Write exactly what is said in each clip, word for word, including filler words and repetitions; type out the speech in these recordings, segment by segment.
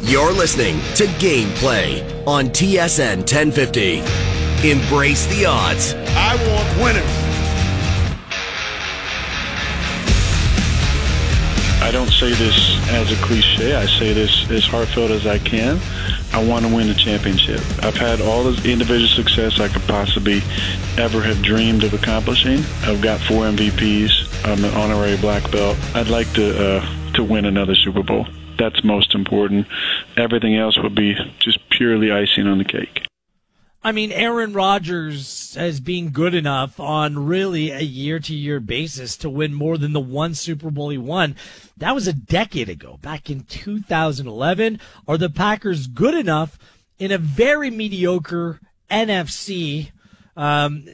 You're listening to Gameplay on T S N ten fifty. Embrace the odds. I want winners. I don't say this as a cliche. I say this as heartfelt as I can. I want to win a championship. I've had all the individual success I could possibly ever have dreamed of accomplishing. I've got four M V Ps. I'm an honorary black belt. I'd like to uh, to win another Super Bowl. That's most important. Everything else would be just purely icing on the cake. I mean, Aaron Rodgers as being good enough on really a year-to-year basis to win more than the one Super Bowl he won. That was a decade ago, back in two thousand eleven. Are the Packers good enough in a very mediocre N F C um,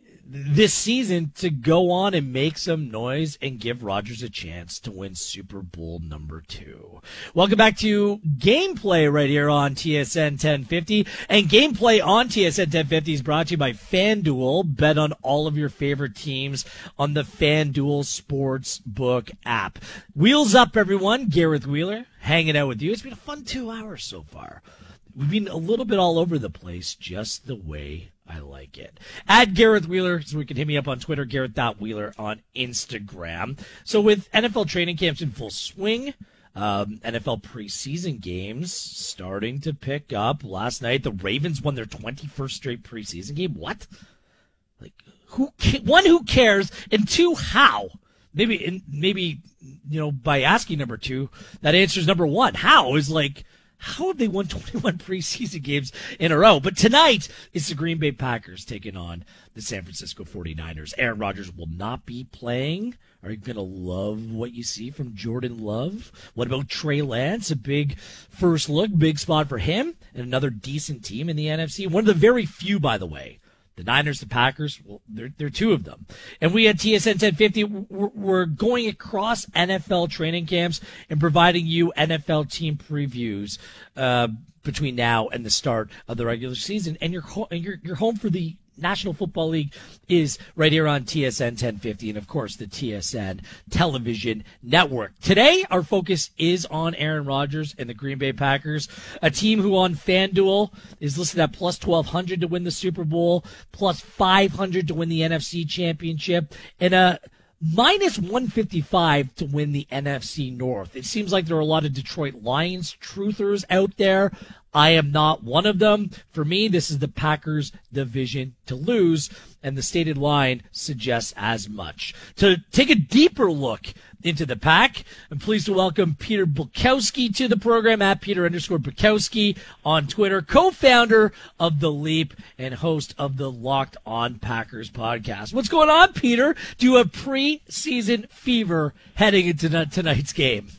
this season to go on and make some noise and give Rodgers a chance to win Super Bowl number two? Welcome back to Gameplay right here on T S N ten fifty. And Gameplay on T S N ten fifty is brought to you by FanDuel. Bet on all of your favorite teams on the FanDuel Sportsbook app. Wheels up, everyone. Gareth Wheeler hanging out with you. It's been a fun two hours so far. We've been a little bit all over the place, just the way I like it. At Gareth Wheeler, so we can hit me up on Twitter, Gareth dot Wheeler on Instagram. So with N F L training camps in full swing, um, N F L preseason games starting to pick up. Last night, the Ravens won their twenty-first straight preseason game. What? Like, who? Ca- one, who cares? And two, how? Maybe, and maybe, you know, by asking number two, that answers number one. How is like, how have they won twenty-one preseason games in a row? But tonight, it's the Green Bay Packers taking on the San Francisco forty-niners. Aaron Rodgers will not be playing. Are you going to love what you see from Jordan Love? What about Trey Lance? A big first look, big spot for him, and another decent team in the N F C. One of the very few, by the way. The Niners, the Packers, well, there are two of them. And we at T S N ten fifty, we're going across N F L training camps and providing you N F L team previews uh, between now and the start of the regular season. And your, ho- your, your home for the National Football League is right here on T S N ten fifty and, of course, the T S N television network. Today, our focus is on Aaron Rodgers and the Green Bay Packers, a team who on FanDuel is listed at plus twelve hundred to win the Super Bowl, plus five hundred to win the N F C Championship, and a minus one fifty-five to win the N F C North. It seems like there are a lot of Detroit Lions truthers out there. I am not one of them. For me, this is the Packers' division to lose, and the stated line suggests as much. To take a deeper look into the pack, I'm pleased to welcome Peter Bukowski to the program, at Peter underscore Bukowski on Twitter, co-founder of The Leap and host of the Locked On Packers podcast. What's going on, Peter? Do you have preseason fever heading into tonight's game?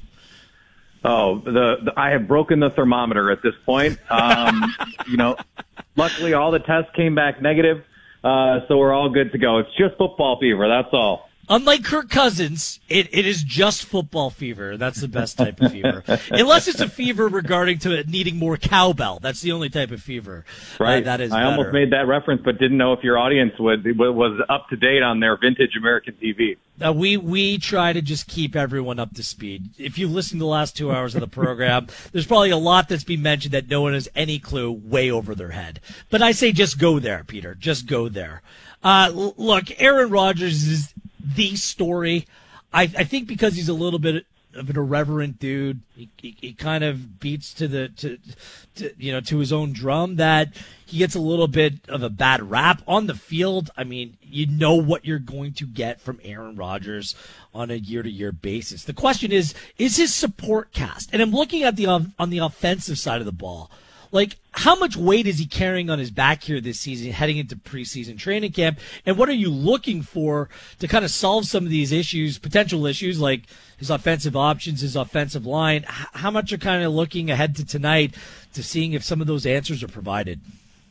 Oh, the, the I have broken the thermometer at this point. Um, you know, luckily all the tests came back negative, uh, so we're all good to go. It's just football fever, that's all. Unlike Kirk Cousins, it, it is just football fever. That's the best type of fever. Unless it's a fever regarding to needing more cowbell. That's the only type of fever. Right. Uh, that is I better. almost made that reference, but didn't know if your audience would, was up to date on their vintage American T V. Uh, we, we try to just keep everyone up to speed. If you listen to the last two hours of the program, there's probably a lot that's been mentioned that no one has any clue, way over their head. But I say just go there, Peter. Just go there. Uh, l- look, Aaron Rodgers is the story. I, I think because he's a little bit of an irreverent dude, he, he, he kind of beats to the to, to you know to his own drum, that he gets a little bit of a bad rap on the field. I mean, you know what you're going to get from Aaron Rodgers on a year-to-year basis. The question is, is his support cast? And I'm looking at the on the offensive side of the ball. Like, how much weight is he carrying on his back here this season, heading into preseason training camp? And what are you looking for to kind of solve some of these issues, potential issues, like his offensive options, his offensive line? How much are kind of looking ahead to tonight to seeing if some of those answers are provided?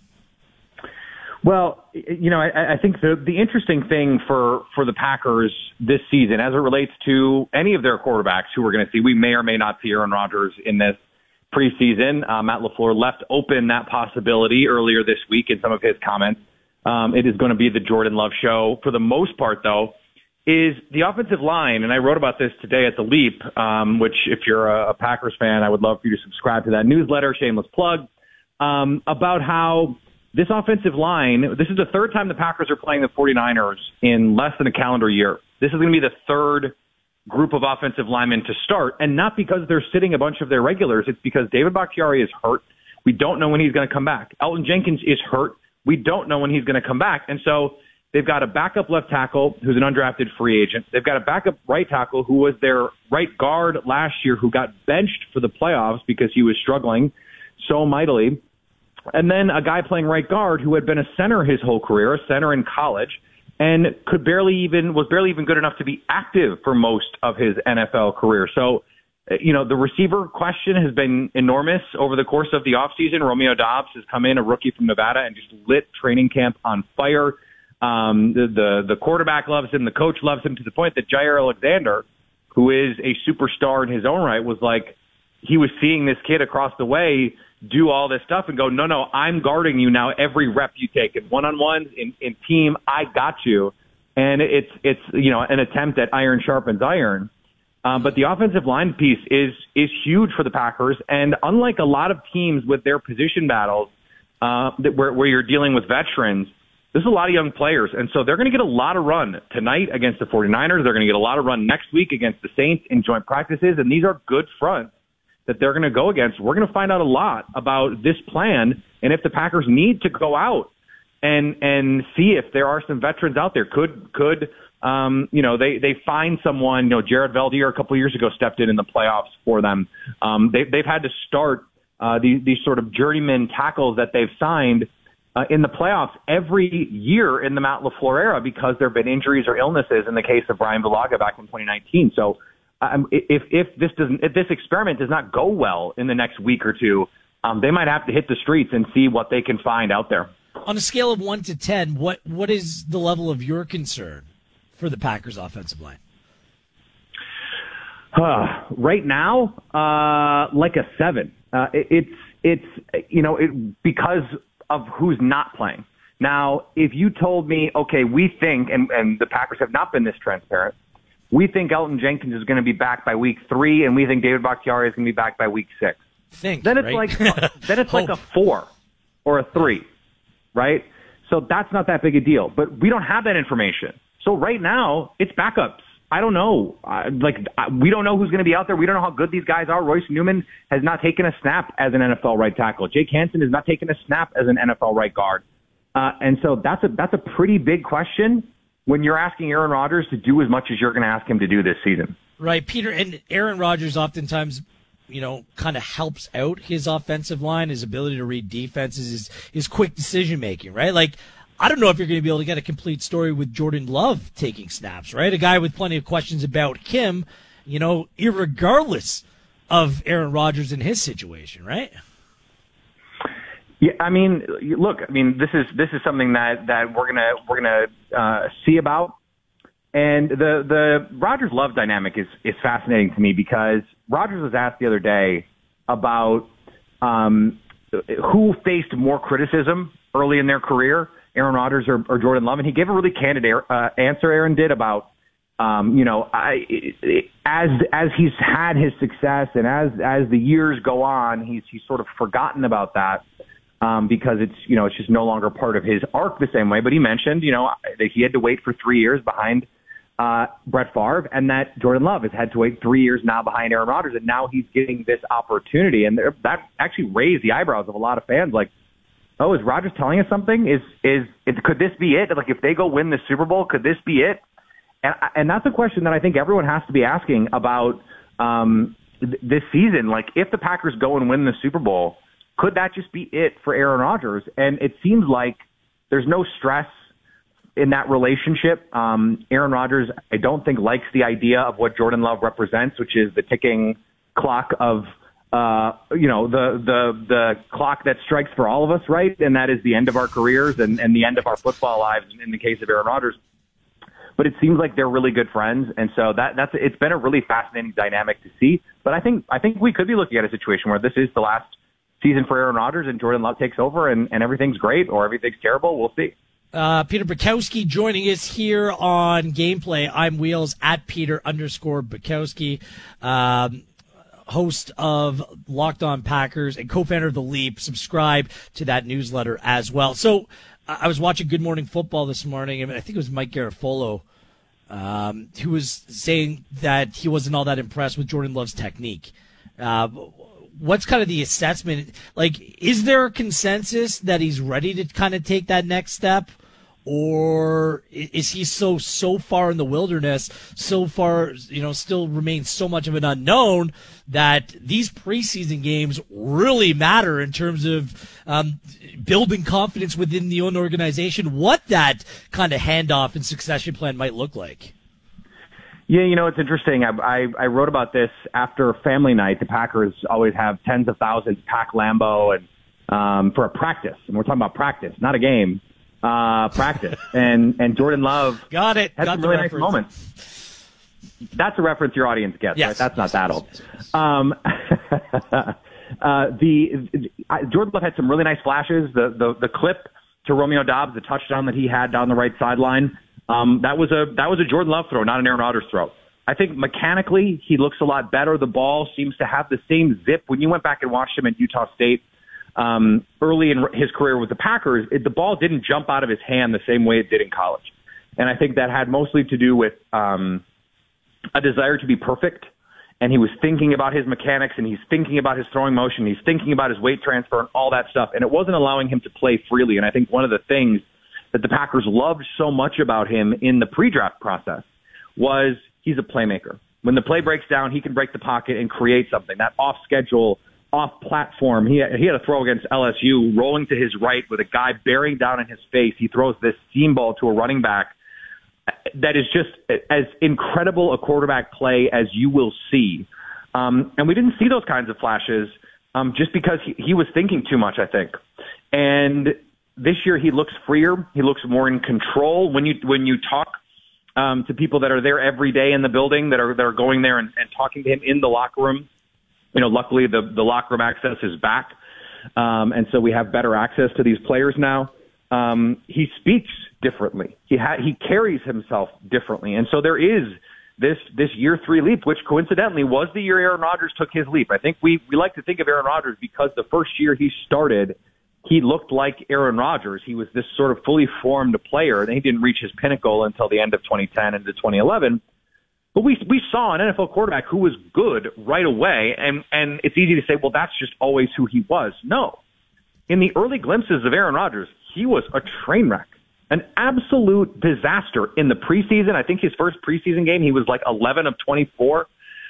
Well, you know, I, I think the the interesting thing for, for the Packers this season, as it relates to any of their quarterbacks who we're going to see, we may or may not see Aaron Rodgers in this preseason. Uh, Matt LaFleur left open that possibility earlier this week in some of his comments. Um, it is going to be the Jordan Love show. For the most part, though, is the offensive line, and I wrote about this today at The Leap, um, which if you're a, a Packers fan, I would love for you to subscribe to that newsletter, shameless plug, um, about how this offensive line, this is the third time the Packers are playing the 49ers in less than a calendar year. This is going to be the third group of offensive linemen to start, and not because they're sitting a bunch of their regulars. It's because David Bakhtiari is hurt. We don't know when he's going to come back. Elgton Jenkins is hurt. We don't know when he's going to come back. And so they've got a backup left tackle who's an undrafted free agent. They've got a backup right tackle who was their right guard last year who got benched for the playoffs because he was struggling so mightily. And then a guy playing right guard who had been a center his whole career, a center in college, and could barely even, was barely even good enough to be active for most of his N F L career. So, you know, the receiver question has been enormous over the course of the offseason. Romeo Doubs has come in, a rookie from Nevada, and just lit training camp on fire. Um, the, the, the quarterback loves him. The coach loves him to the point that Jair Alexander, who is a superstar in his own right, was like, he was seeing this kid across the way do all this stuff and go, no, no, I'm guarding you now every rep you take. In one-on-ones, in, in team, I got you. And it's, it's you know, an attempt at iron sharpens iron. Um, but the offensive line piece is is huge for the Packers. And unlike a lot of teams with their position battles uh, that where, where you're dealing with veterans, there's a lot of young players. And so they're going to get a lot of run tonight against the 49ers. They're going to get a lot of run next week against the Saints in joint practices. And these are good fronts that they're going to go against. We're going to find out a lot about this plan and if the Packers need to go out and and see if there are some veterans out there. Could could um, you know they they find someone? You know, Jared Valdier a couple of years ago stepped in in the playoffs for them. Um, they, they've had to start uh, these these sort of journeyman tackles that they've signed uh, in the playoffs every year in the Matt LaFleur era because there have been injuries or illnesses. In the case of Brian Bulaga back in twenty nineteen, so. Um, if if this doesn't if this experiment does not go well in the next week or two, um, they might have to hit the streets and see what they can find out there. On a scale of one to ten, what what is the level of your concern for the Packers' offensive line? Uh, right now, uh, like a seven. Uh, it, it's it's you know it, because of who's not playing. Now, if you told me, okay, we think, and, and the Packers have not been this transparent. We think Elgton Jenkins is going to be back by week three, and we think David Bakhtiari is going to be back by week six. Think, then it's right? like then it's like a four or a three, right? So that's not that big a deal. But we don't have that information. So right now, it's backups. I don't know. Uh, like uh, we don't know who's going to be out there. We don't know how good these guys are. Royce Newman has not taken a snap as an N F L right tackle. Jake Hansen has not taken a snap as an N F L right guard. Uh, and so that's a that's a pretty big question when you're asking Aaron Rodgers to do as much as you're going to ask him to do this season. Right, Peter, and Aaron Rodgers oftentimes, you know, kind of helps out his offensive line, his ability to read defenses, his, his quick decision-making, right? Like, I don't know if you're going to be able to get a complete story with Jordan Love taking snaps, right? A guy with plenty of questions about him, you know, irregardless of Aaron Rodgers and his situation, right? Yeah, I mean, look, I mean, this is this is something that, that we're gonna we're gonna uh, see about, and the the Rodgers Love dynamic is is fascinating to me because Rodgers was asked the other day about um, who faced more criticism early in their career, Aaron Rodgers or, or Jordan Love, and he gave a really candid uh, answer. Aaron did about um, you know I, as as he's had his success and as as the years go on, he's he's sort of forgotten about that. Um, because it's, you know, it's just no longer part of his arc the same way. But he mentioned, you know, that he had to wait for three years behind uh, Brett Favre, and that Jordan Love has had to wait three years now behind Aaron Rodgers, and now he's getting this opportunity. And that actually raised the eyebrows of a lot of fans. Like, oh, is Rodgers telling us something? Is is it, could this be it? Like, if they go win the Super Bowl, could this be it? And and that's a question that I think everyone has to be asking about um, th- this season. Like, if the Packers go and win the Super Bowl, could that just be it for Aaron Rodgers? And it seems like there's no stress in that relationship. Um, Aaron Rodgers, I don't think, likes the idea of what Jordan Love represents, which is the ticking clock of, uh, you know, the, the, the clock that strikes for all of us, right? And that is the end of our careers and, and the end of our football lives in the case of Aaron Rodgers. But it seems like they're really good friends. And so that, that's, it's been a really fascinating dynamic to see. But I think, I think we could be looking at a situation where this is the last season for Aaron Rodgers and Jordan Love takes over and, and everything's great or everything's terrible. We'll see. Uh, Peter Bukowski joining us here on Gameplay. I'm Wheels at Peter underscore Bukowski, um, host of Locked On Packers and co-founder of The Leap. Subscribe to that newsletter as well. So I was watching Good Morning Football this morning, and I think it was Mike Garafolo um, who was saying that he wasn't all that impressed with Jordan Love's technique. Uh, what's kind of the assessment? Like, is there a consensus that he's ready to kind of take that next step? Or is he so, so far in the wilderness, so far, you know, still remains so much of an unknown that these preseason games really matter in terms of um, building confidence within the own organization, what that kind of handoff and succession plan might look like? Yeah, you know, it's interesting. I, I, I wrote about this after family night. The Packers always have tens of thousands pack Lambeau and um, for a practice. And we're talking about practice, not a game. Uh, practice. And, and Jordan Love got it. had Got some the really reference. nice moments. That's a reference your audience gets, Yes. right? That's not Yes, that yes, old. yes, yes. Um, uh, the, the I, Jordan Love had some really nice flashes. The, the, the clip to Romeo Doubs, the touchdown that he had down the right sideline, um, that was a, that was a Jordan Love throw, not an Aaron Rodgers throw. I think mechanically he looks a lot better. The ball seems to have the same zip. When you went back and watched him at Utah State, Um, early in his career with the Packers, it, the ball didn't jump out of his hand the same way it did in college. And I think that had mostly to do with um, a desire to be perfect. And he was thinking about his mechanics, and he's thinking about his throwing motion. He's thinking about his weight transfer and all that stuff. And it wasn't allowing him to play freely. And I think one of the things that the Packers loved so much about him in the pre-draft process was he's a playmaker. When the play breaks down, he can break the pocket and create something. That off-schedule, off-platform. He had, he had a throw against L S U, rolling to his right with a guy bearing down in his face. He throws this seam ball to a running back that is just as incredible a quarterback play as you will see. Um, and we didn't see those kinds of flashes um, just because he, he was thinking too much, I think. And this year he looks freer. He looks more in control. When you when you talk um, to people that are there every day in the building, that are, that are going there and, and talking to him in the locker room, you know, luckily the, the locker room access is back. Um, and so we have better access to these players now. Um, he speaks differently. He ha- he carries himself differently. And so there is this, this year three leap, which coincidentally was the year Aaron Rodgers took his leap. I think we, we like to think of Aaron Rodgers because the first year he started, he looked like Aaron Rodgers. He was this sort of fully formed player, and he didn't reach his pinnacle until the end of twenty ten into twenty eleven. But we we saw an N F L quarterback who was good right away, and, and it's easy to say, well, that's just always who he was. No. In the early glimpses of Aaron Rodgers, he was a train wreck, an absolute disaster in the preseason. I think his first preseason game, he was like eleven of twenty-four.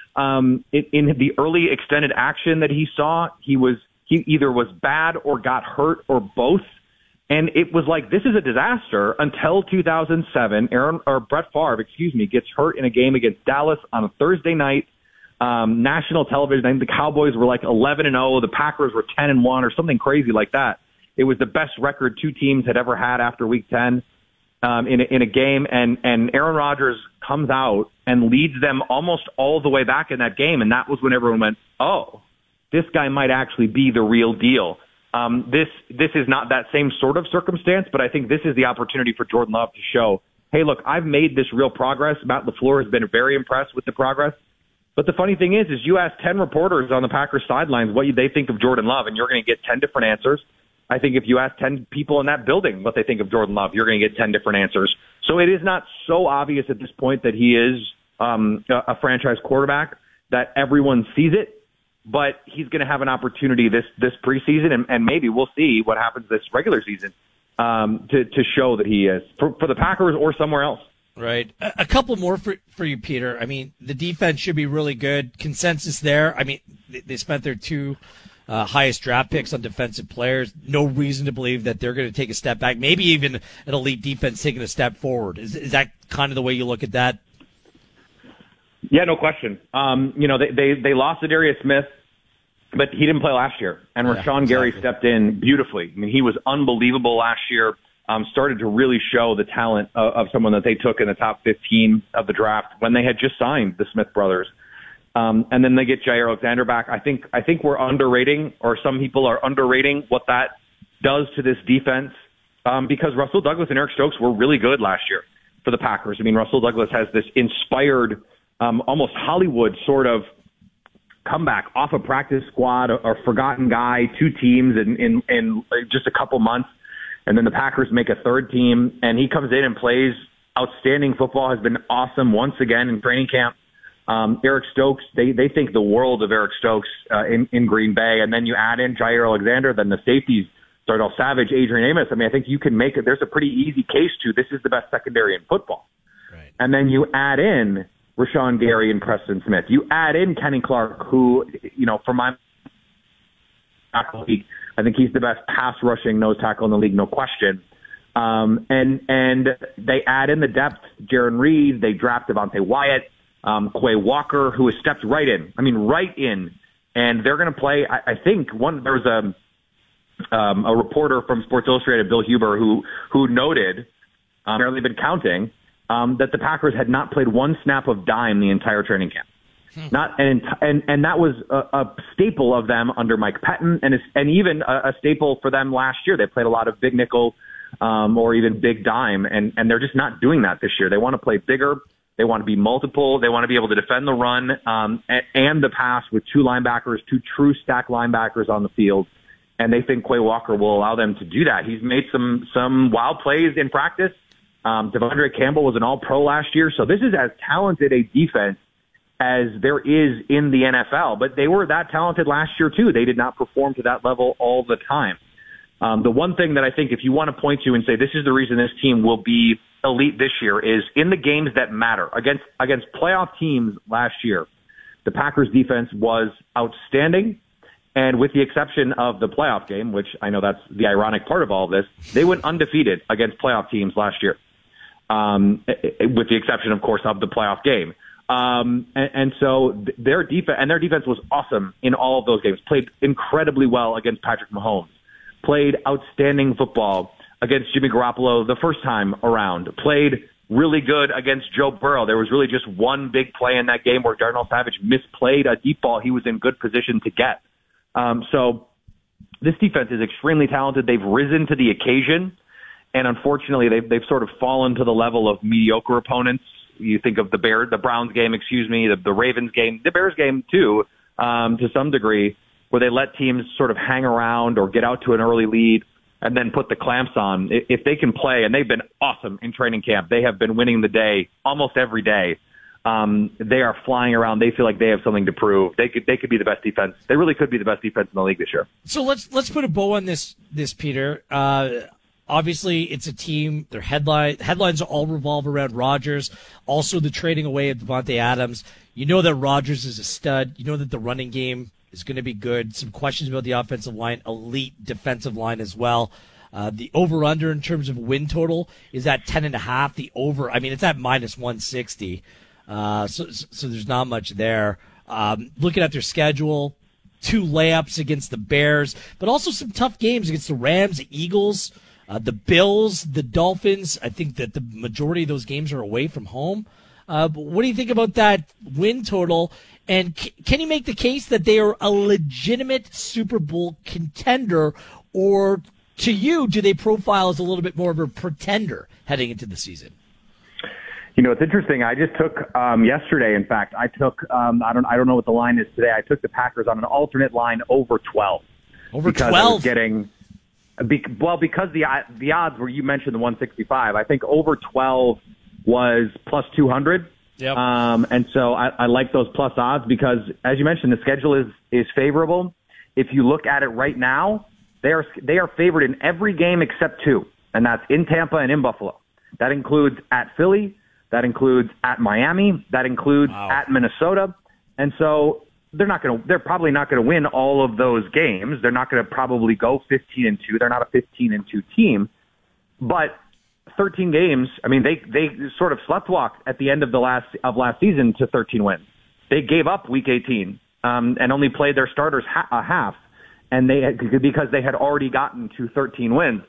Um, in, in the early extended action that he saw, he was he either was bad or got hurt or both. And it was like, this is a disaster until two thousand seven. Aaron or Brett Favre, excuse me, gets hurt in a game against Dallas on a Thursday night, um, national television. I think the Cowboys were like eleven and oh. The Packers were ten and one or something crazy like that. It was the best record two teams had ever had after week ten um, in a, in a game. And, and Aaron Rodgers comes out and leads them almost all the way back in that game. And that was when everyone went, oh, this guy might actually be the real deal. Um, this this is not that same sort of circumstance, but I think this is the opportunity for Jordan Love to show, hey, look, I've made this real progress. Matt LaFleur has been very impressed with the progress. But the funny thing is, is you ask ten reporters on the Packers sidelines what they think of Jordan Love, and you're going to get ten different answers. I think if you ask ten people in that building what they think of Jordan Love, you're going to get ten different answers. So it is not so obvious at this point that he is um, a, a franchise quarterback that everyone sees it. But he's going to have an opportunity this, this preseason, and, and maybe we'll see what happens this regular season um, to, to show that he is, for, for the Packers or somewhere else. Right. A, a couple more for, for you, Peter. I mean, the defense should be really good. Consensus there. I mean, they, they spent their two uh, highest draft picks on defensive players. No reason to believe that they're going to take a step back, maybe even an elite defense taking a step forward. Is, is that kind of the way you look at that? Yeah, no question. Um, you know, they, they, they lost to Darius Smith, but he didn't play last year. And Yeah, Rashawn Gary exactly. stepped in beautifully. I mean, he was unbelievable last year, um, started to really show the talent of, of someone that they took in the top fifteen of the draft when they had just signed the Smith brothers. Um, and then they get Jair Alexander back. I think, I think we're underrating, or some people are underrating what that does to this defense um, because Russell Douglas and Eric Stokes were really good last year for the Packers. I mean, Russell Douglas has this inspired, um, almost Hollywood sort of comeback off a practice squad, a, a forgotten guy, two teams in, in, in just a couple months. And then the Packers make a third team, and he comes in and plays outstanding football, has been awesome once again in training camp. Um, Eric Stokes, they, they think the world of Eric Stokes uh, in, in Green Bay. And then you add in Jair Alexander, then the safeties, Darnell Savage, Adrian Amos. I mean, I think you can make it. There's a pretty easy case to this is the best secondary in football. Right. And then you add in Rashawn Gary and Preston Smith. You add in Kenny Clark, who, you know, for my league, I think he's the best pass rushing nose tackle in the league, no question. Um, and and they add in the depth, Jaron Reed. They draft Devontae Wyatt, um, Quay Walker, who has stepped right in. I mean, right in. And they're going to play. I, I think one there was a um, a reporter from Sports Illustrated, Bill Huber, who who noted, um, barely been counting, um, that the Packers had not played one snap of dime the entire training camp. Not and and and that was a, a staple of them under Mike Pettin, and it's, and even a, a staple for them last year. They played a lot of big nickel um, or even big dime, and and they're just not doing that this year. They want to play bigger. They want to be multiple. They want to be able to defend the run um, and, and the pass with two linebackers, two true stack linebackers on the field, and they think Quay Walker will allow them to do that. He's made some some wild plays in practice. Um, Devondre Campbell was an All-Pro last year, so this is as talented a defense as there is in the N F L, but they were that talented last year too. They did not perform to that level all the time. Um, the one thing that I think if you want to point to and say this is the reason this team will be elite this year is in the games that matter. Against, against playoff teams last year, the Packers defense was outstanding. And with the exception of the playoff game, which I know that's the ironic part of all of this, they went undefeated against playoff teams last year. Um, with the exception, of course, of the playoff game. Um, and, and so their defense and their defense was awesome in all of those games. Played incredibly well against Patrick Mahomes. Played outstanding football against Jimmy Garoppolo the first time around. Played really good against Joe Burrow. There was really just one big play in that game where Darnell Savage misplayed a deep ball he was in good position to get. Um, so this defense is extremely talented. They've risen to the occasion, and unfortunately, they've they've sort of fallen to the level of mediocre opponents. You think of the Bears, the Browns game, excuse me, the, the Ravens game, the Bears game too, um, to some degree, where they let teams sort of hang around or get out to an early lead and then put the clamps on. If they can play, and they've been awesome in training camp, they have been winning the day almost every day. Um, they are flying around. They feel like they have something to prove. They could, they could be the best defense. They really could be the best defense in the league this year. So let's let's put a bow on this, this Peter. Uh, Obviously, it's a team. Their headline headlines all revolve around Rodgers. Also, the trading away of Devontae Adams. You know that Rodgers is a stud. You know that the running game is going to be good. Some questions about the offensive line, elite defensive line as well. Uh, the over-under in terms of win total is at ten and a half. The over, I mean, it's at minus one sixty. Uh, so, so there's not much there. Um, looking at their schedule, two layups against the Bears, but also some tough games against the Rams, the Eagles. Uh, the Bills, the Dolphins, I think that the majority of those games are away from home. Uh, but what do you think about that win total? And c- can you make the case that they are a legitimate Super Bowl contender? Or to you, do they profile as a little bit more of a pretender heading into the season? You know, it's interesting. I just took um, yesterday, in fact, I took, um, I don't I don't know what the line is today. I took the Packers on an alternate line over twelve. Over because twelve? I was getting... Be, well, because the the odds where you mentioned the one sixty-five, I think over twelve was plus two hundred. Yep. Um, and so I, I like those plus odds because, as you mentioned, the schedule is is favorable. If you look at it right now, they are they are favored in every game except two, and that's in Tampa and in Buffalo. That includes at Philly, that includes at Miami, that includes wow. at Minnesota, and so. They're not going to. They're probably not going to win all of those games. They're not going to probably go fifteen and two. They're not a fifteen and two team, but thirteen games. I mean, they they sort of sleptwalked at the end of the last of last season to thirteen wins. They gave up week eighteen um, and only played their starters ha- a half, and they because they had already gotten to thirteen wins.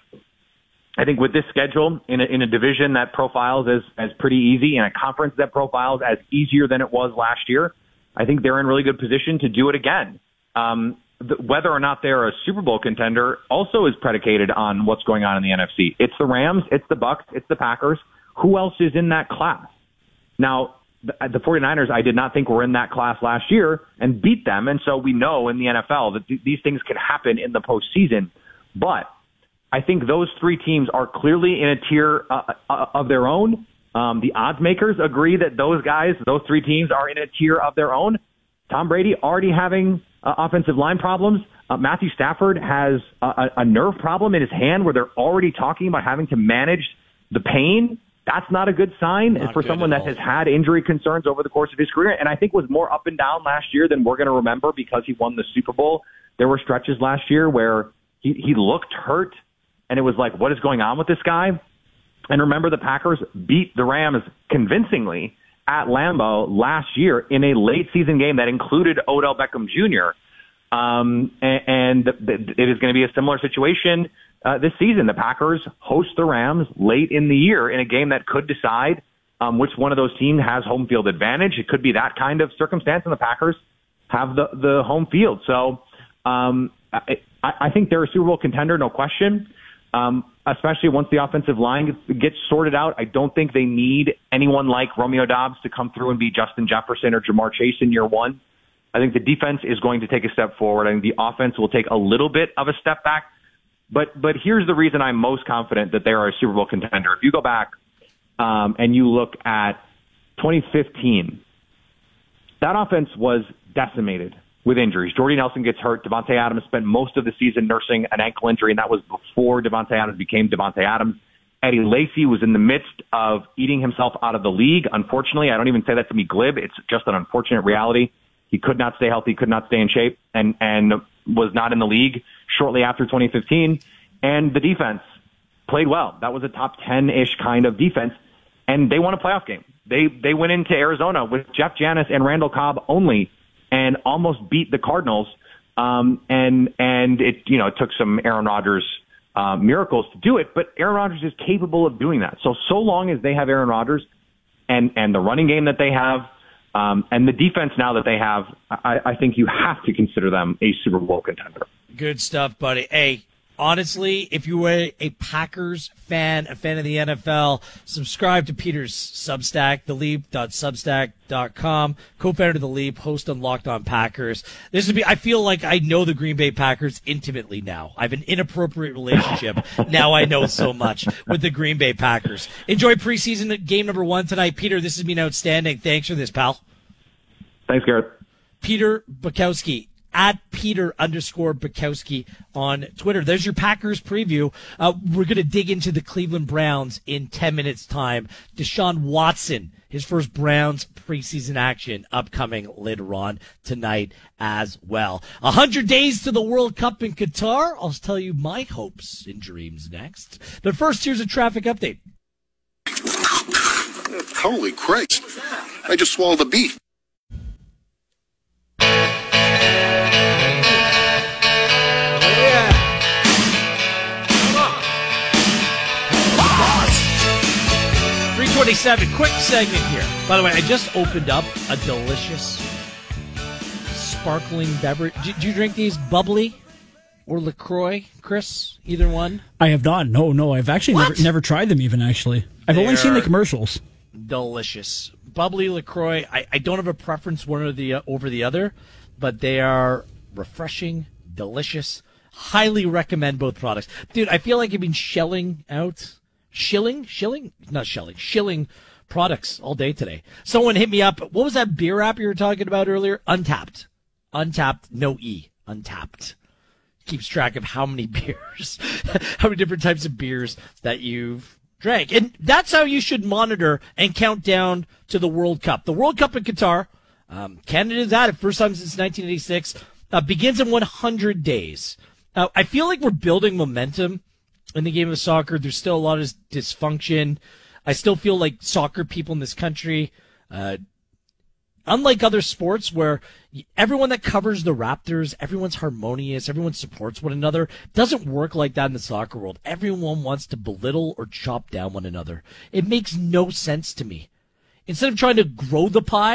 I think with this schedule in a, in a division that profiles as as pretty easy and a conference that profiles as easier than it was last year. I think they're in really good position to do it again. Um, the, whether or not they're a Super Bowl contender also is predicated on what's going on in the N F C. It's the Rams, it's the Bucs, it's the Packers. Who else is in that class? Now, the, the 49ers, I did not think were in that class last year and beat them. And so we know in the N F L that th- these things can happen in the postseason. But I think those three teams are clearly in a tier uh, uh, of their own. Um, the odds makers agree that those guys, those three teams are in a tier of their own. Tom Brady already having uh, offensive line problems. Uh, Matthew Stafford has a, a nerve problem in his hand where they're already talking about having to manage the pain. That's not a good sign Not for good someone that all. has had injury concerns over the course of his career, and I think was more up and down last year than we're going to remember because he won the Super Bowl. There were stretches last year where he, he looked hurt, and it was like, what is going on with this guy? And remember, the Packers beat the Rams convincingly at Lambeau last year in a late-season game that included Odell Beckham Junior Um, and, and it is going to be a similar situation uh, this season. The Packers host the Rams late in the year in a game that could decide um, which one of those teams has home field advantage. It could be that kind of circumstance, and the Packers have the, the home field. So um, I, I think they're a Super Bowl contender, no question, um, especially once the offensive line gets sorted out. I don't think they need anyone like Romeo Doubs to come through and be Justin Jefferson or Jamar Chase in year one. I think the defense is going to take a step forward. I think the offense will take a little bit of a step back. But but here's the reason I'm most confident that they are a Super Bowl contender. If you go back um, and you look at twenty fifteen, that offense was decimated with injuries. Jordy Nelson gets hurt. Devontae Adams spent most of the season nursing an ankle injury, and that was before Devontae Adams became Devontae Adams. Eddie Lacy was in the midst of eating himself out of the league. Unfortunately, I don't even say that to be glib. It's just an unfortunate reality. He could not stay healthy, could not stay in shape, and, and was not in the league shortly after twenty fifteen. And the defense played well. That was a top ten-ish kind of defense, and they won a playoff game. They they went into Arizona with Jeff Janis and Randall Cobb only and almost beat the Cardinals. Um, and and it you know it took some Aaron Rodgers uh, miracles to do it, but Aaron Rodgers is capable of doing that. So so long as they have Aaron Rodgers and and the running game that they have. Um, and the defense now that they have, I, I think you have to consider them a Super Bowl contender. Good stuff, buddy. Hey, honestly, if you were a Packers fan, a fan of the N F L, subscribe to Peter's Substack, the leap dot substack dot com, co-founder of The Leap, host on Locked On Packers. This would be, I feel like I know the Green Bay Packers intimately now. I have an inappropriate relationship. Now I know so much with the Green Bay Packers. Enjoy preseason game number one tonight. Peter, this has been outstanding. Thanks for this, pal. Thanks, Garrett. Peter Bukowski. At Peter underscore Bukowski on Twitter. There's your Packers preview. Uh, we're going to dig into the Cleveland Browns in ten minutes time. Deshaun Watson, his first Browns preseason action upcoming later on tonight as well. A hundred days to the World Cup in Qatar. I'll tell you my hopes and dreams next. But first, here's a traffic update. Holy Christ. I just swallowed a bee. twenty-seven, quick segment here. By the way, I just opened up a delicious sparkling beverage. Do, do you drink these bubbly or LaCroix, Chris? Either one? I have not. No, no. I've actually What? never never tried them even, actually. I've only seen the They're commercials. Delicious. Bubbly LaCroix. I, I don't have a preference one or the uh, over the other, but they are refreshing, delicious. Highly recommend both products. Dude, I feel like I've been shelling out... Shilling? Shilling? Not shelling. Shilling products all day today. Someone hit me up. What was that beer app you were talking about earlier? Untapped. Untapped, no E. Untapped. Keeps track of how many beers, how many different types of beers that you've drank. And that's how you should monitor and count down to the World Cup. The World Cup in Qatar, um, Canada's at it, first time since nineteen eighty-six, uh, begins in one hundred days. Now, I feel like we're building momentum in the game of soccer. There's still a lot of dysfunction. I still feel like soccer people in this country, uh, unlike other sports where everyone that covers the Raptors, everyone's harmonious, everyone supports one another, doesn't work like that in the soccer world. Everyone wants to belittle or chop down one another. It makes no sense to me. Instead of trying to grow the pie,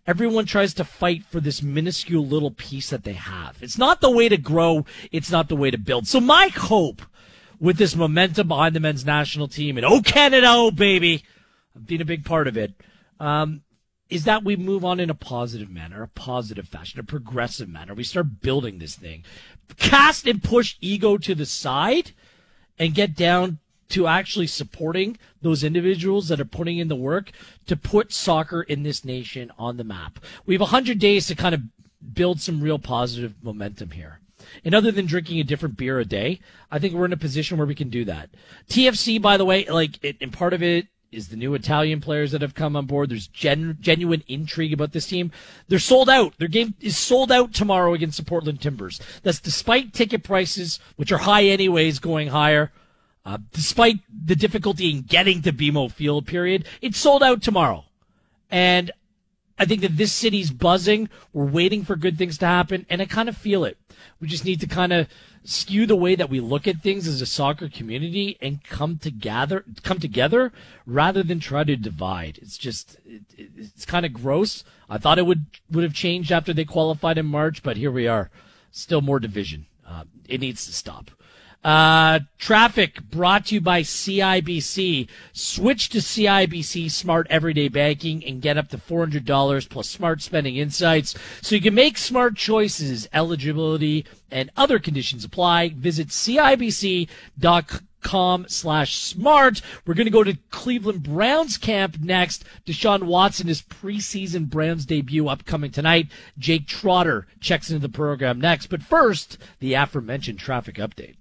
everyone tries to fight for this minuscule little piece that they have. It's not the way to grow. It's not the way to build. So my hope with this momentum behind the men's national team, and oh, Canada, oh, baby, I've been a big part of it, um, is that we move on in a positive manner, a positive fashion, a progressive manner. We start building this thing. Cast and push ego to the side and get down to actually supporting those individuals that are putting in the work to put soccer in this nation on the map. We have one hundred days to kind of build some real positive momentum here. And other than drinking a different beer a day, I think we're in a position where we can do that. T F C, by the way, like, it, and part of it is the new Italian players that have come on board. There's gen, genuine intrigue about this team. They're sold out. Their game is sold out tomorrow against the Portland Timbers. That's despite ticket prices, which are high anyways, going higher. Uh, despite the difficulty in getting to B M O Field, period, it's sold out tomorrow. And I think that this city's buzzing. We're waiting for good things to happen, and I kind of feel it. We just need to kind of skew the way that we look at things as a soccer community and come together, come together rather than try to divide. It's just, it, it, it's kind of gross. I thought it would, would have changed after they qualified in March, but here we are. Still more division. Uh, it needs to stop. Uh, traffic brought to you by C I B C. Switch to C I B C Smart Everyday Banking and get up to four hundred dollars plus smart spending insights so you can make smart choices. Eligibility and other conditions apply. Visit C I B C dot com slash smart. We're going to go to Cleveland Browns camp next. Deshaun Watson, his preseason Browns debut upcoming tonight. Jake Trotter checks into the program next. But first, the aforementioned traffic update.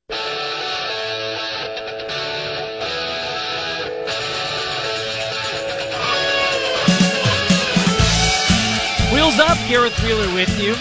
Wheels up, Gareth Wheeler with you.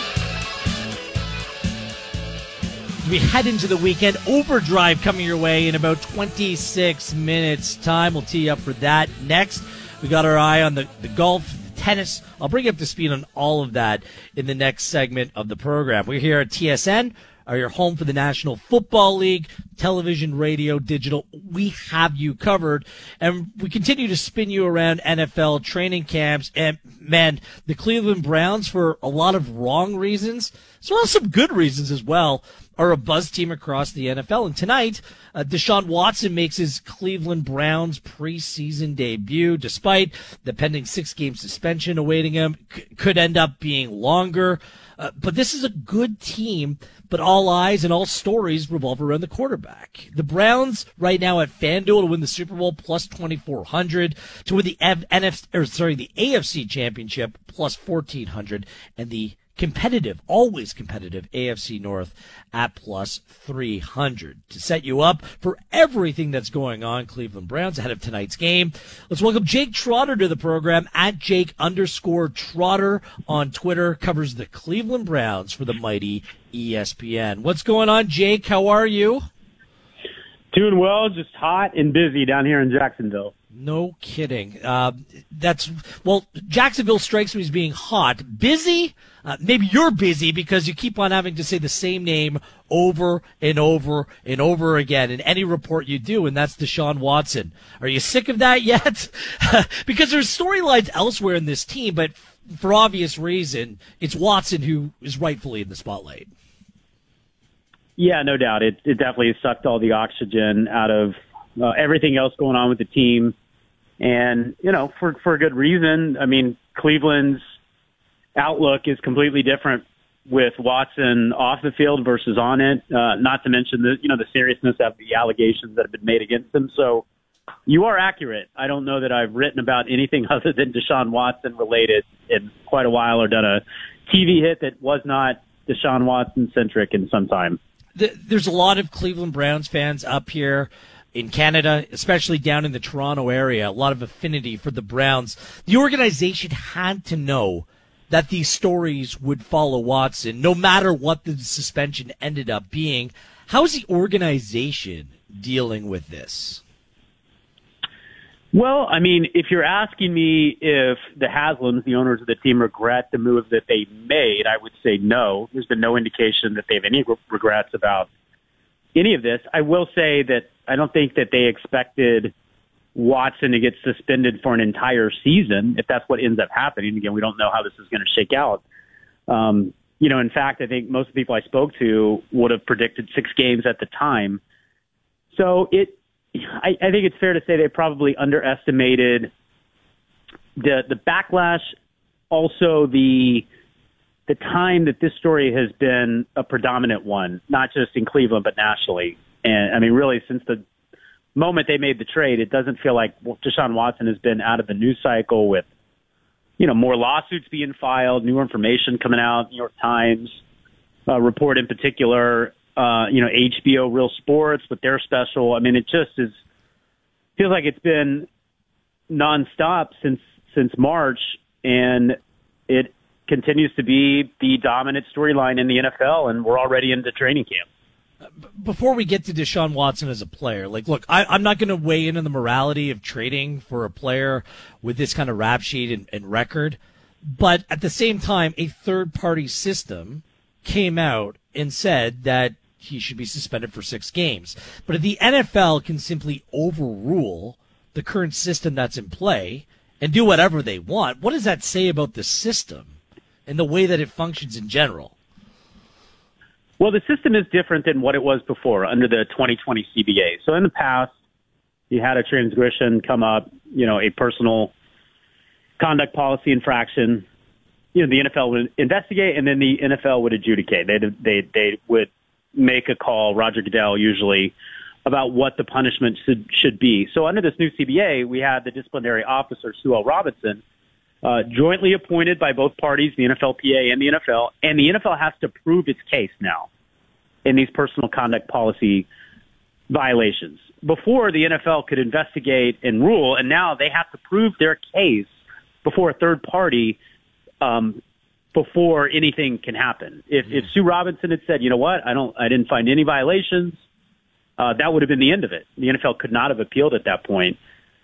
We head into the weekend. Overdrive coming your way in about twenty-six minutes time. We'll tee you up for that next. We got our eye on the, the golf, the tennis. I'll bring you up to speed on all of that in the next segment of the program. We're here at T S N, are your home for the National Football League, television, radio, digital. We have you covered. And we continue to spin you around N F L training camps. And, man, the Cleveland Browns, for a lot of wrong reasons, as well as some good reasons as well, are a buzz team across the N F L. And tonight, uh, Deshaun Watson makes his Cleveland Browns preseason debut, despite the pending six-game suspension awaiting him. C- could end up being longer. Uh, but this is a good team, but all eyes and all stories revolve around the quarterback. The Browns right now at FanDuel to win the Super Bowl plus twenty-four hundred, to win the N F C, or sorry, the A F C Championship plus fourteen hundred, and the competitive, always competitive A F C North at plus three hundred. To set you up for everything that's going on, Cleveland Browns ahead of tonight's game, let's welcome Jake Trotter to the program at Jake underscore Trotter on Twitter. Covers the Cleveland Browns for the mighty E S P N. What's going on, Jake? How are you? Doing well, just hot and busy down here in Jacksonville. No kidding. Uh, that's, well, Jacksonville strikes me as being hot. Busy? Uh, maybe you're busy because you keep on having to say the same name over and over and over again in any report you do, and that's Deshaun Watson. Are you sick of that yet? Because there's storylines elsewhere in this team, but for obvious reason, it's Watson who is rightfully in the spotlight. Yeah, no doubt. It, it definitely sucked all the oxygen out of uh, everything else going on with the team. And, you know, for, for a good reason. I mean, Cleveland's outlook is completely different with Watson off the field versus on it, uh, not to mention the, you know, the seriousness of the allegations that have been made against him. So you are accurate. I don't know that I've written about anything other than Deshaun Watson related in quite a while or done a T V hit that was not Deshaun Watson centric in some time. There's a lot of Cleveland Browns fans up here in Canada, especially down in the Toronto area, a lot of affinity for the Browns. The organization had to know that these stories would follow Watson, no matter what the suspension ended up being. How is the organization dealing with this? Well, I mean, if you're asking me if the Haslams, the owners of the team, regret the move that they made, I would say no. There's been no indication that they have any regrets about any of this. I will say that I don't think that they expected Watson to get suspended for an entire season, if that's what ends up happening. Again, we don't know how this is going to shake out. Um, you know, in fact, I think most of the people I spoke to would have predicted six games at the time. So it, I, I think it's fair to say they probably underestimated the the backlash, also the the time that this story has been a predominant one, not just in Cleveland, but nationally. And I mean, really, since the moment they made the trade, it doesn't feel like Deshaun Watson has been out of the news cycle with, you know, more lawsuits being filed, new information coming out, New York Times uh, report in particular, uh, you know, H B O Real Sports with their special. I mean, it just is, feels like it's been nonstop since, since March, and it continues to be the dominant storyline in the N F L, and we're already into training camp. Before we get to Deshaun Watson as a player, like, look, I, I'm not going to weigh in on the morality of trading for a player with this kind of rap sheet and, and record, but at the same time, a third-party system came out and said that he should be suspended for six games. But if the N F L can simply overrule the current system that's in play and do whatever they want, what does that say about the system and the way that it functions in general? Well, the system is different than what it was before under the twenty twenty C B A. So in the past, you had a transgression come up, you know, a personal conduct policy infraction. You know, the N F L would investigate, and then the N F L would adjudicate. They they they would make a call, Roger Goodell usually, about what the punishment should should be. So under this new C B A, we had the disciplinary officer, Sue L. Robinson, Uh, jointly appointed by both parties, the N F L P A and the N F L, and the N F L has to prove its case now in these personal conduct policy violations. Before, the N F L could investigate and rule, and now they have to prove their case before a third party um, before anything can happen. If, mm-hmm. if Sue Robinson had said, you know what, I don't, I didn't find any violations, uh, that would have been the end of it. The N F L could not have appealed at that point.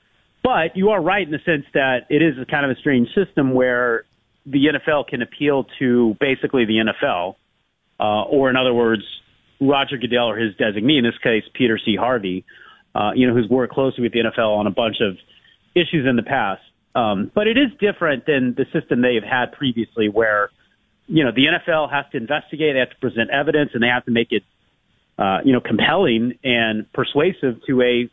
But you are right in the sense that it is a kind of a strange system where the N F L can appeal to basically the N F L, uh, or in other words, Roger Goodell or his designee, in this case, Peter C. Harvey, uh, you know, who's worked closely with the N F L on a bunch of issues in the past. Um, but it is different than the system they have had previously where, you know, the N F L has to investigate, they have to present evidence, and they have to make it, uh, you know, compelling and persuasive to a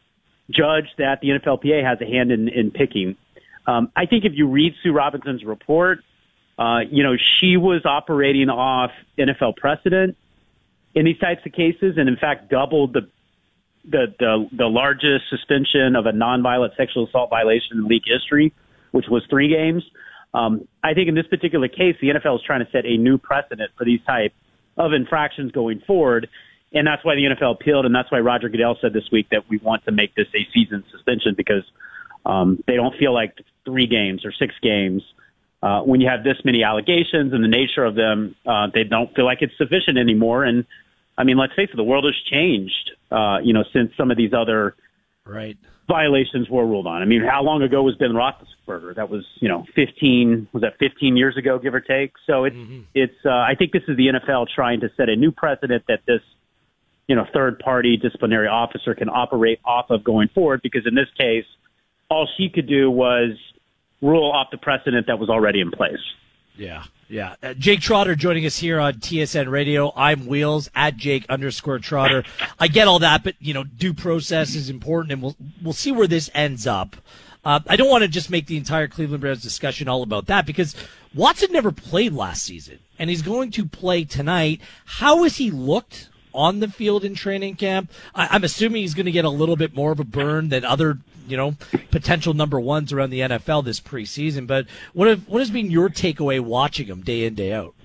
judge that the N F L P A has a hand in, in picking. Um, I think if you read Sue Robinson's report, uh, you know, she was operating off N F L precedent in these types of cases, and in fact doubled the the the, the largest suspension of a nonviolent sexual assault violation in league history, which was three games. Um, I think in this particular case, the N F L is trying to set a new precedent for these type of infractions going forward. And that's why the N F L appealed, and that's why Roger Goodell said this week that we want to make this a season suspension because um, they don't feel like three games or six games, uh, when you have this many allegations and the nature of them, uh, they don't feel like it's sufficient anymore. And, I mean, let's face it, the world has changed, uh, you know, since some of these other right violations were ruled on. I mean, how long ago was Ben Roethlisberger? That was, you know, fifteen, was that fifteen years ago, give or take? So it's, mm-hmm. it's. Uh, I think this is the N F L trying to set a new precedent that this, you know, third-party disciplinary officer can operate off of going forward, because in this case, all she could do was rule off the precedent that was already in place. Yeah, yeah. Uh, Jake Trotter joining us here on T S N Radio. I'm Wheels, at Jake underscore Trotter. I get all that, but, you know, due process is important, and we'll we'll see where this ends up. Uh, I don't want to just make the entire Cleveland Browns discussion all about that, because Watson never played last season, and he's going to play tonight. How has he looked on the field in training camp? I, I'm assuming he's going to get a little bit more of a burn than other, you know, potential number ones around the N F L this preseason. But what have, what has been your takeaway watching him day in, day out?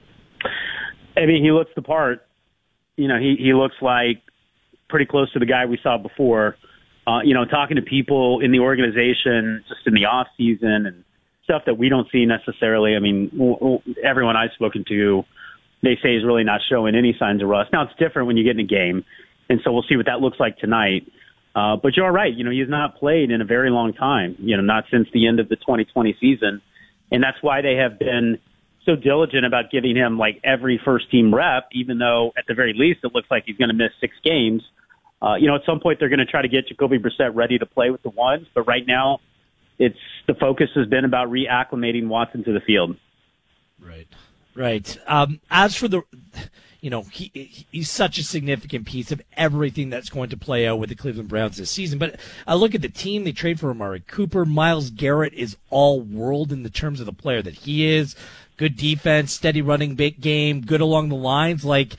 I mean, he looks the part. You know, he, he looks like pretty close to the guy we saw before. Uh, you know, talking to people in the organization just in the off season and stuff that we don't see necessarily. I mean, everyone I've spoken to, they say he's really not showing any signs of rust. Now, it's different when you get in a game, and so we'll see what that looks like tonight. Uh, but you're right. You know, he's not played in a very long time, you know, not since the end of the twenty twenty season. And that's why they have been so diligent about giving him, like, every first-team rep, even though at the very least it looks like he's going to miss six games. Uh, you know, at some point they're going to try to get Jacoby Brissett ready to play with the ones, but right now it's the focus has been about reacclimating Watson to the field. Right. Right. Um, as for the, you know, he he's such a significant piece of everything that's going to play out with the Cleveland Browns this season. But I look at the team, they trade for Amari Cooper. Myles Garrett is all world in the terms of the player that he is. Good defense, steady running big game, good along the lines. Like,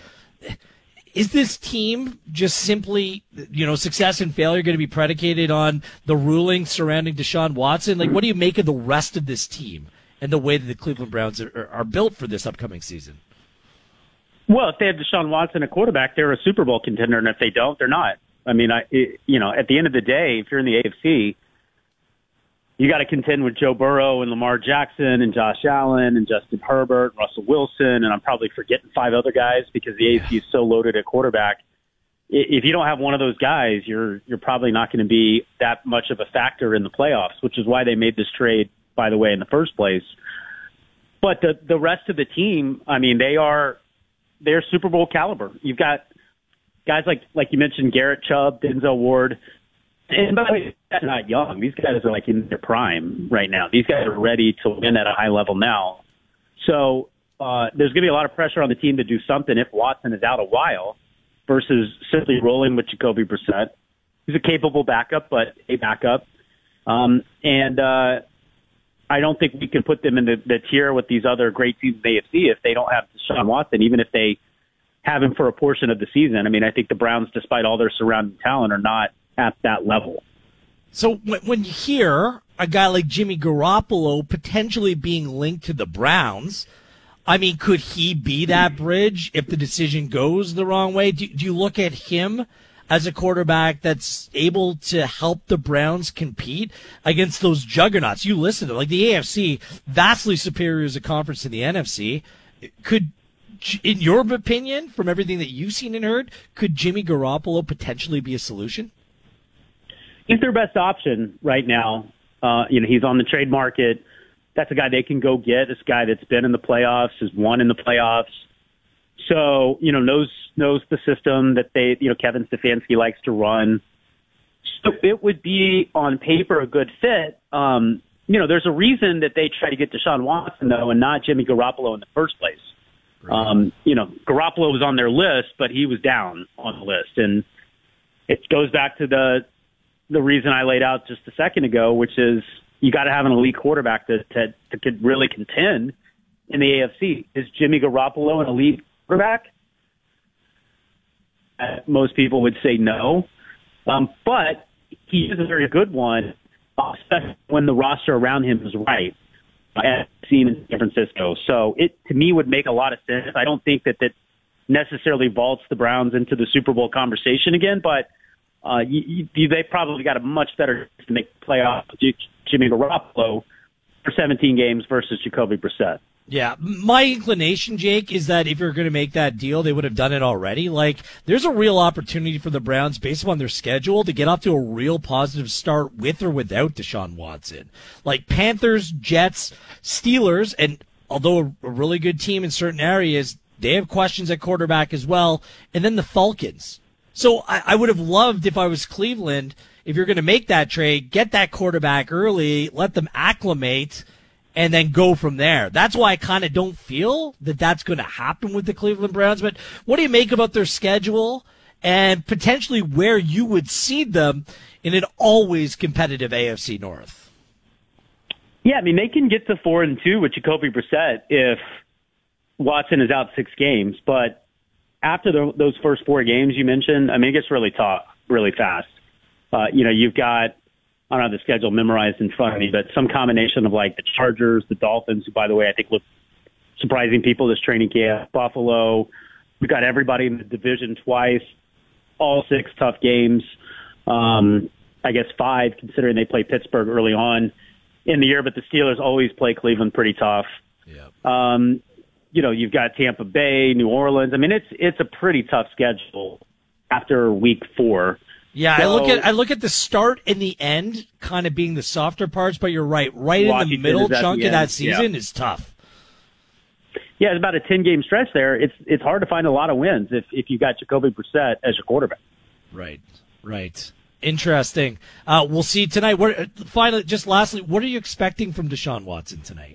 is this team just simply, you know, success and failure going to be predicated on the ruling surrounding Deshaun Watson? Like, what do you make of the rest of this team and the way that the Cleveland Browns are, are built for this upcoming season? Well, if they have Deshaun Watson at quarterback, they're a Super Bowl contender, and if they don't, they're not. I mean, I, it, you know, at the end of the day, if you're in the A F C, you got to contend with Joe Burrow and Lamar Jackson and Josh Allen and Justin Herbert, Russell Wilson, and I'm probably forgetting five other guys because the A F C is so loaded at quarterback. If you don't have one of those guys, you're you're probably not going to be that much of a factor in the playoffs, which is why they made this trade, by the way, in the first place. But the the rest of the team, I mean, they are they're Super Bowl caliber. You've got guys like like you mentioned, Garrett Chubb, Denzel Ward. And by the way, they're not young. These guys are like in their prime right now. These guys are ready to win at a high level now. So uh, there's going to be a lot of pressure on the team to do something if Watson is out a while versus simply rolling with Jacoby Brissett. He's a capable backup, but a backup. Um, and uh, I don't think we can put them in the, the tier with these other great teams in the A F C if they don't have Deshaun Watson, even if they have him for a portion of the season. I mean, I think the Browns, despite all their surrounding talent, are not at that level. So when you hear a guy like Jimmy Garoppolo potentially being linked to the Browns, I mean, could he be that bridge if the decision goes the wrong way? Do, do you look at him as a quarterback that's able to help the Browns compete against those juggernauts? You listen to, like, the A F C, vastly superior as a conference to the N F C. Could, in your opinion, from everything that you've seen and heard, could Jimmy Garoppolo potentially be a solution? He's their best option right now. Uh, you know, he's on the trade market. That's a guy they can go get. This guy that's been in the playoffs, has won in the playoffs. So, you know, knows knows the system that they, you know, Kevin Stefanski likes to run. So it would be on paper a good fit. Um, you know, there's a reason that they try to get Deshaun Watson though, and not Jimmy Garoppolo in the first place. Right. Um, you know, Garoppolo was on their list, but he was down on the list, and it goes back to the the reason I laid out just a second ago, which is you got to have an elite quarterback to, to, to could really contend in the A F C. Is Jimmy Garoppolo an elite quarterback? Uh, most people would say no. Um, but he is a very good one, especially when the roster around him is right, as seen in San Francisco. So it, to me, would make a lot of sense. I don't think that that necessarily vaults the Browns into the Super Bowl conversation again, but Uh, you, you, they probably got a much better chance to make the playoff with Jimmy Garoppolo for seventeen games versus Jacoby Brissett. Yeah, my inclination, Jake, is that if you're going to make that deal, they would have done it already. Like, there's a real opportunity for the Browns, based upon their schedule, to get off to a real positive start with or without Deshaun Watson. Like, Panthers, Jets, Steelers, and although a, a really good team in certain areas, they have questions at quarterback as well, and then the Falcons. So I, I would have loved, if I was Cleveland, if you're going to make that trade, get that quarterback early, let them acclimate, and then go from there. That's why I kind of don't feel that that's going to happen with the Cleveland Browns. But what do you make about their schedule and potentially where you would seed them in an always competitive A F C North? Yeah, I mean, they can get to four and two with Jacoby Brissett if Watson is out six games, but after the, those first four games you mentioned, I mean, it gets really tough, really fast. Uh, you know, you've got, I don't have the schedule memorized in front of me, but some combination of like the Chargers, the Dolphins, who, by the way, I think look surprising people this training camp, Buffalo. We've got everybody in the division twice, all six tough games. Um, I guess five, considering they play Pittsburgh early on in the year, but the Steelers always play Cleveland pretty tough. Yeah. Um, You know, you've got Tampa Bay, New Orleans. I mean, it's it's a pretty tough schedule after week four. Yeah, so, I look at I look at the start and the end kind of being the softer parts, but you're right. Right in the middle chunk of that season yeah. is tough. Yeah, it's about a ten-game stretch there. It's it's hard to find a lot of wins if if you got Jacoby Brissett as your quarterback. Right, right. Interesting. Uh, we'll see tonight. What, finally, just lastly, what are you expecting from Deshaun Watson tonight?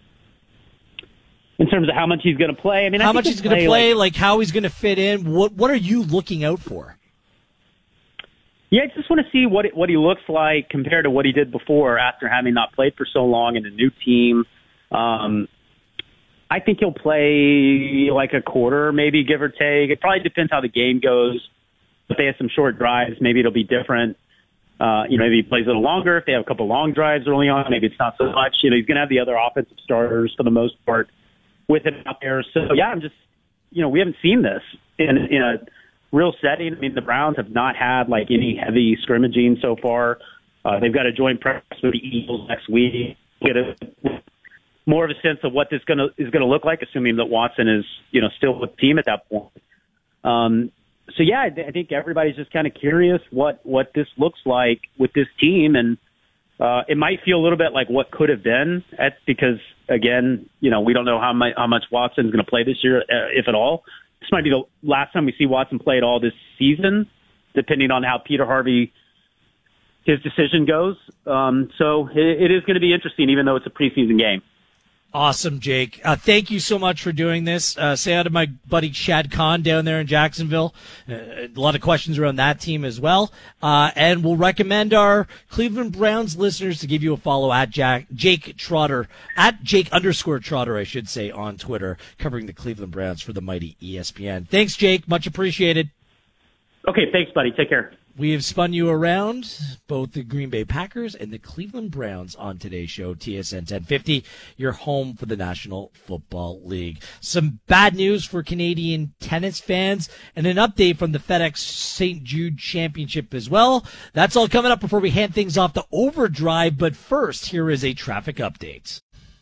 In terms of how much he's going to play? I mean, how I much he's going to play, like, like how he's going to fit in. What What are you looking out for? Yeah, I just want to see what it, what he looks like compared to what he did before after having not played for so long in a new team. Um, I think he'll play like a quarter, maybe give or take. It probably depends how the game goes. If they have some short drives, maybe it'll be different. Uh, you know, maybe he plays a little longer. If they have a couple long drives early on, maybe it's not so much. You know, he's going to have the other offensive starters for the most part with him out there. So, yeah, I'm just, you know, we haven't seen this in, in a real setting. I mean, the Browns have not had, like, any heavy scrimmaging so far. Uh, they've got a joint practice with the Eagles next week. Get a, more of a sense of what this gonna, is going to look like, assuming that Watson is, you know, still with the team at that point. Um, so, yeah, I, I think everybody's just kind of curious what, what this looks like with this team. And uh, it might feel a little bit like what could have been at, because, again, you know, we don't know how much, how much Watson's going to play this year, uh, if at all. This might be the last time we see Watson play at all this season, depending on how Peter Harvey, his decision goes. Um, so it, it is going to be interesting, even though it's a preseason game. Awesome, Jake. Uh, thank you so much for doing this. Uh, say hi to my buddy Shad Khan down there in Jacksonville. Uh, a lot of questions around that team as well. Uh, and we'll recommend our Cleveland Browns listeners to give you a follow at Jack, Jake Trotter, at Jake underscore Trotter, I should say, on Twitter, covering the Cleveland Browns for the mighty E S P N. Thanks, Jake. Much appreciated. Okay, thanks, buddy. Take care. We have spun you around both the Green Bay Packers and the Cleveland Browns on today's show, T S N ten fifty, your home for the National Football League. Some bad news for Canadian tennis fans and an update from the FedEx Saint Jude Championship as well. That's all coming up before we hand things off to Overdrive. But first, here is a traffic update.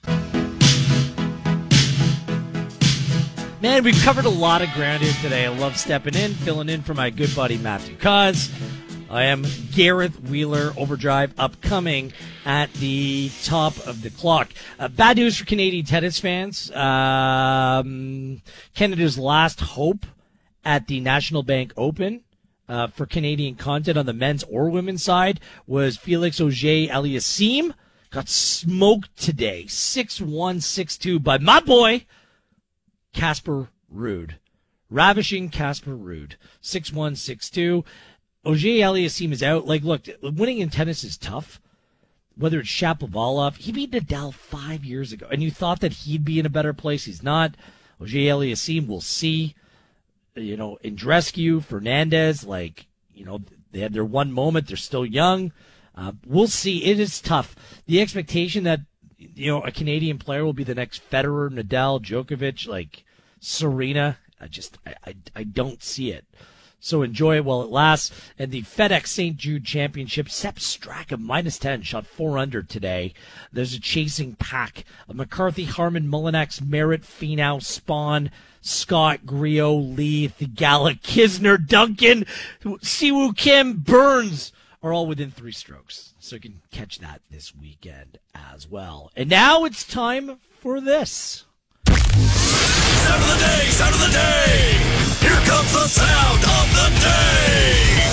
Man, we've covered a lot of ground here today. I love stepping in, filling in for my good buddy Matthew Cause. I am Gareth Wheeler. Overdrive upcoming at the top of the clock. Uh, bad news for Canadian tennis fans. Um, Canada's last hope at the National Bank Open uh, for Canadian content on the men's or women's side was Felix Auger-Aliassime. Got smoked today, six one, six two by my boy, Casper Ruud. Ravishing Casper Ruud. six one, six two. Auger-Aliassime is out. Like, look, winning in tennis is tough. Whether it's Shapovalov, he beat Nadal five years ago, and you thought that he'd be in a better place. He's not. Auger-Aliassime, we'll see. You know, Andreescu, Fernandez, like, you know, they had their one moment. They're still young. Uh, we'll see. It is tough. The expectation that, you know, a Canadian player will be the next Federer, Nadal, Djokovic, like Serena, I just, I, I, I don't see it. So enjoy it while it lasts. And the FedEx Saint Jude Championship, Sepp Straka, minus ten, shot four under today. There's a chasing pack of McCarthy, Harman, Mullinax, Merritt, Finau, Spawn, Scott, Griot, Lee, Thigala, Kisner, Duncan, Siwoo Kim, Burns are all within three strokes. So you can catch that this weekend as well. And now it's time for this. Sound of the day, sound of the day. Here comes the sound of the day.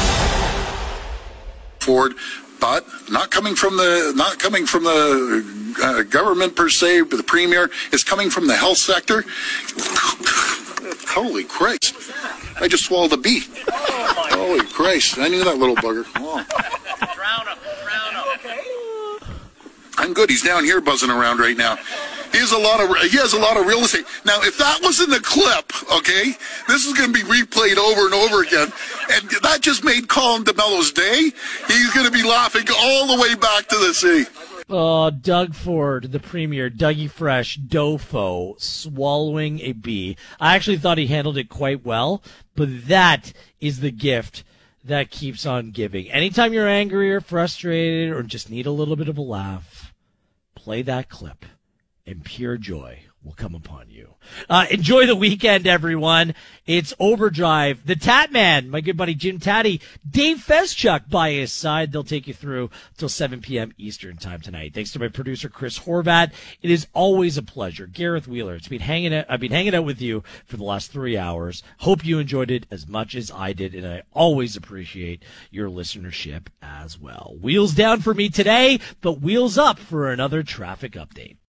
Ford, but not coming from the not coming from the uh, government per se, but the premier is coming from the health sector. Holy Christ! I just swallowed a bee. Oh, holy Christ! I knew that little bugger. Oh. Drown him, drown him. I'm good. He's down here buzzing around right now. He has a lot of he has a lot of real estate. Now, if that was in the clip, okay, this is going to be replayed over and over again, and that just made Colin DeMello's day. He's going to be laughing all the way back to the city. Oh, Doug Ford, the premier, Dougie Fresh, Dofo, swallowing a bee. I actually thought he handled it quite well, but that is the gift that keeps on giving. Anytime you're angry or frustrated or just need a little bit of a laugh, play that clip. and pure joy will come upon you. Uh, enjoy the weekend, everyone. It's Overdrive. The Tat Man, my good buddy Jim Tatty, Dave Feschuk by his side. They'll take you through till seven p.m. Eastern time tonight. Thanks to my producer, Chris Horvat. It is always a pleasure. Gareth Wheeler, it's been hanging out, I've been hanging out with you for the last three hours. Hope you enjoyed it as much as I did, and I always appreciate your listenership as well. Wheels down for me today, but wheels up for another traffic update.